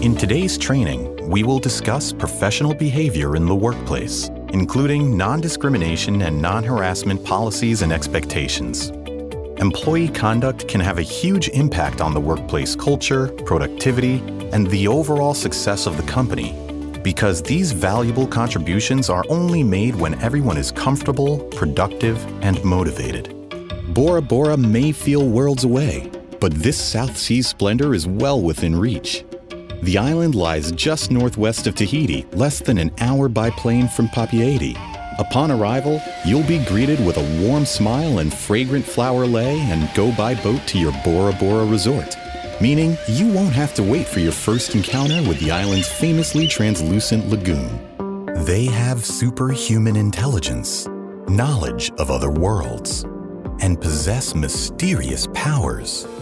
In today's training, we will discuss professional behavior in the workplace, including non-discrimination and non-harassment policies and expectations. Employee conduct can have a huge impact on the workplace culture, productivity, and the overall success of the company, because these valuable contributions are only made when everyone is comfortable, productive, and motivated. Bora Bora may feel worlds away, but this South Sea splendor is well within reach. The island lies just northwest of Tahiti, less than an hour by plane from Papeete. Upon arrival, you'll be greeted with a warm smile and fragrant flower lei and go by boat to your Bora Bora resort, meaning you won't have to wait for your first encounter with the island's famously translucent lagoon. They have superhuman intelligence, knowledge of other worlds, and possess mysterious powers.